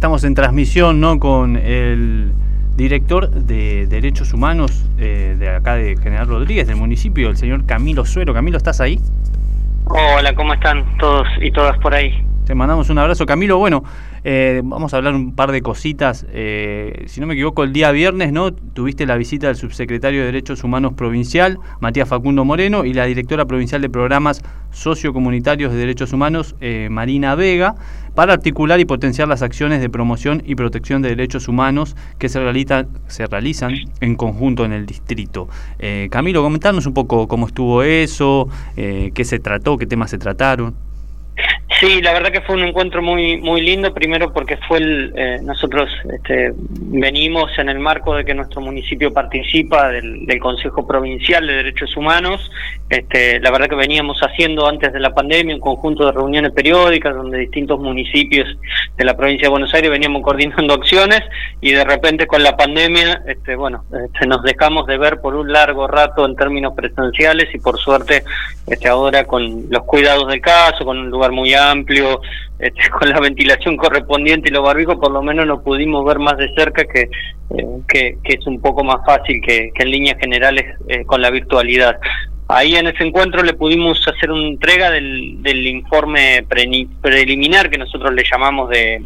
estamos en transmisión, ¿no?, con el director de Derechos Humanos de acá de General Rodríguez, del municipio, el señor Camilo Suero. Camilo, ¿estás ahí? Hola, ¿cómo están todos y todas por ahí? Te mandamos un abrazo, Camilo. Bueno, vamos a hablar un par de cositas. Si no me equivoco, el día viernes, ¿no?, tuviste la visita del subsecretario de Derechos Humanos provincial, Matías Facundo Moreno, y la directora provincial de programas sociocomunitarios de derechos humanos, Marina Vega, para articular y potenciar las acciones de promoción y protección de derechos humanos que se realizan en conjunto en el distrito. Camilo, comentarnos un poco cómo estuvo eso, qué se trató, qué temas se trataron. Sí, la verdad que fue un encuentro muy lindo, primero porque fue nosotros venimos en el marco de que nuestro municipio participa del Consejo Provincial de Derechos Humanos. La verdad que veníamos haciendo antes de la pandemia un conjunto de reuniones periódicas donde distintos municipios de la provincia de Buenos Aires veníamos coordinando acciones, y de repente con la pandemia nos dejamos de ver por un largo rato en términos presenciales, y por suerte ahora con los cuidados del caso, con un lugar muy amplio, con la ventilación correspondiente y los barbijos, por lo menos nos pudimos ver más de cerca, que es un poco más fácil que en líneas generales con la virtualidad. Ahí en ese encuentro le pudimos hacer una entrega del informe preliminar que nosotros le llamamos de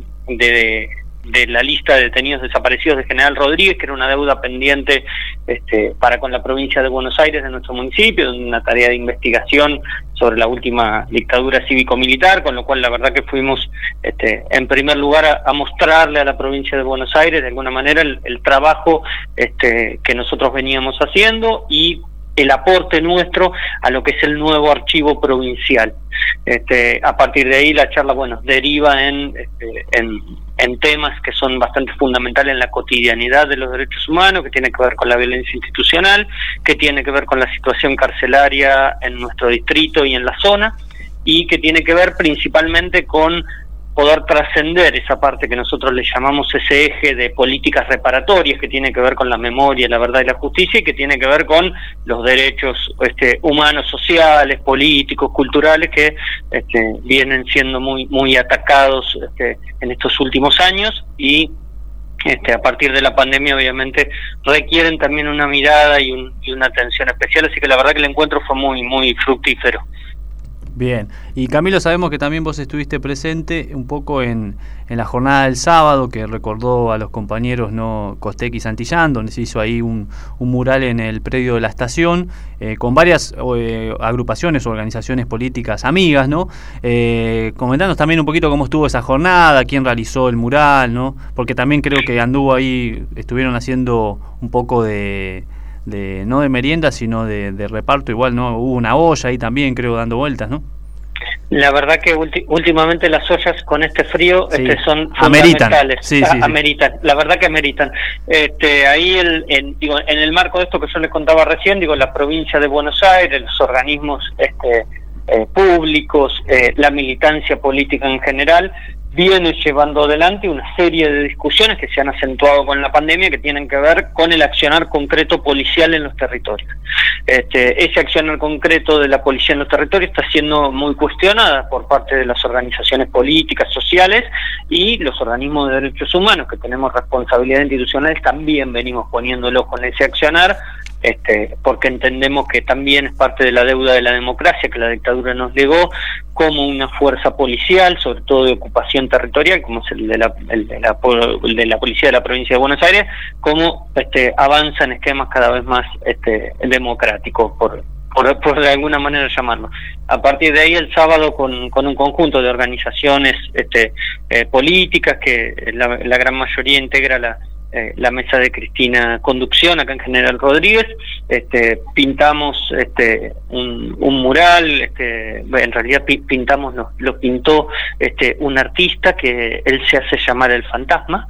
la lista de detenidos desaparecidos de General Rodríguez, que era una deuda pendiente para con la provincia de Buenos Aires, de nuestro municipio, una tarea de investigación sobre la última dictadura cívico-militar, con lo cual la verdad que fuimos en primer lugar a mostrarle a la provincia de Buenos Aires de alguna manera el trabajo que nosotros veníamos haciendo y el aporte nuestro a lo que es el nuevo archivo provincial. A partir de ahí la charla deriva en temas que son bastante fundamentales en la cotidianidad de los derechos humanos, que tiene que ver con la violencia institucional, que tiene que ver con la situación carcelaria en nuestro distrito y en la zona, y que tiene que ver principalmente con poder trascender esa parte que nosotros le llamamos ese eje de políticas reparatorias, que tiene que ver con la memoria, la verdad y la justicia, y que tiene que ver con los derechos humanos, sociales, políticos, culturales, que vienen siendo muy atacados en estos últimos años, y a partir de la pandemia obviamente requieren también una mirada y una atención especial, así que la verdad que el encuentro fue muy fructífero. Bien, y Camilo, sabemos que también vos estuviste presente un poco en la jornada del sábado, que recordó a los compañeros, ¿no?, Costec y Santillán, donde se hizo ahí un mural en el predio de la estación, con varias agrupaciones, organizaciones políticas amigas, ¿no? Comentanos también un poquito cómo estuvo esa jornada, quién realizó el mural, ¿no? Porque también creo que anduvo ahí, estuvieron haciendo un poco no de merienda, sino de reparto, igual, ¿no? Hubo una olla ahí también, creo, dando vueltas, ¿no? La verdad que últimamente las ollas con este frío son ameritan, fundamentales. Ameritan, la verdad que ameritan. Ahí en el marco de esto que yo les contaba recién, la provincia de Buenos Aires, los organismos públicos, la militancia política en general, viene llevando adelante una serie de discusiones que se han acentuado con la pandemia, que tienen que ver con el accionar concreto policial en los territorios. Ese accionar concreto de la policía en los territorios está siendo muy cuestionada por parte de las organizaciones políticas, sociales, y los organismos de derechos humanos, que tenemos responsabilidad institucional, también venimos poniéndolo con ese accionar, porque entendemos que también es parte de la deuda de la democracia que la dictadura nos legó, como una fuerza policial, sobre todo de ocupación territorial, como es el de la policía de la provincia de Buenos Aires, como avanza en esquemas cada vez más democráticos, por de alguna manera llamarlo. A partir de ahí, el sábado, con un conjunto de organizaciones políticas, que la gran mayoría integra la mesa de Cristina Conducción acá en General Rodríguez, pintamos un mural, en realidad lo pintó un artista que él se hace llamar El Fantasma,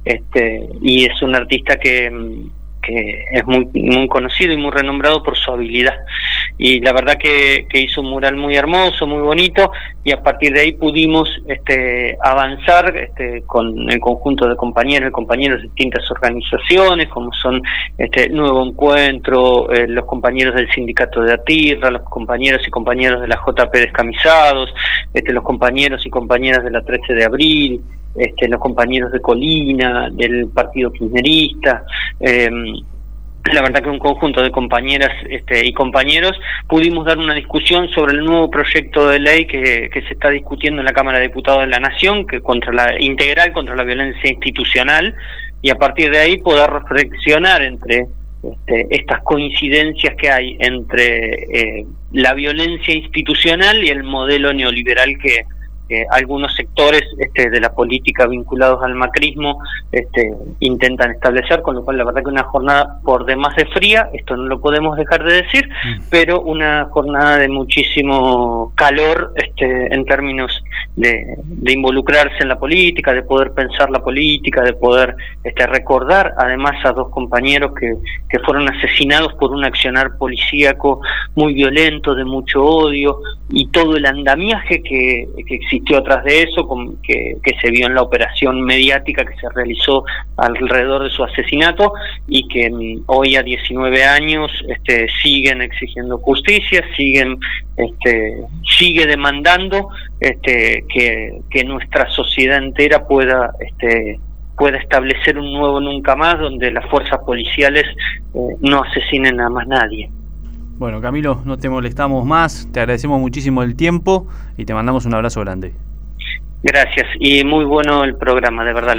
y es un artista que es muy conocido y muy renombrado por su habilidad, y la verdad que hizo un mural muy hermoso, muy bonito, y a partir de ahí pudimos avanzar con el conjunto de compañeros y compañeras de distintas organizaciones, como son Nuevo Encuentro, los compañeros del sindicato de ATIRRA, los compañeros y compañeras de la JP Descamisados, los compañeros y compañeras de la 13 de abril, los compañeros de Colina, del Partido Kirchnerista. La verdad que un conjunto de compañeras y compañeros pudimos dar una discusión sobre el nuevo proyecto de ley que se está discutiendo en la Cámara de Diputados de la Nación, que integral contra la violencia institucional, y a partir de ahí poder reflexionar entre estas coincidencias que hay entre la violencia institucional y el modelo neoliberal que algunos sectores de la política vinculados al macrismo intentan establecer, con lo cual la verdad que una jornada por demás de fría, esto no lo podemos dejar de decir, pero una jornada de muchísimo calor en términos de involucrarse en la política, de poder pensar la política, de poder recordar además a dos compañeros que fueron asesinados por un accionar policíaco muy violento, de mucho odio, y todo el andamiaje que existió atrás de eso, que se vio en la operación mediática que se realizó alrededor de su asesinato, y que hoy a 19 años siguen exigiendo justicia, sigue demandando que nuestra sociedad entera pueda establecer un nuevo nunca más, donde las fuerzas policiales no asesinen a más nadie. Bueno, Camilo, no te molestamos más, te agradecemos muchísimo el tiempo y te mandamos un abrazo grande. Gracias, y muy bueno el programa, de verdad.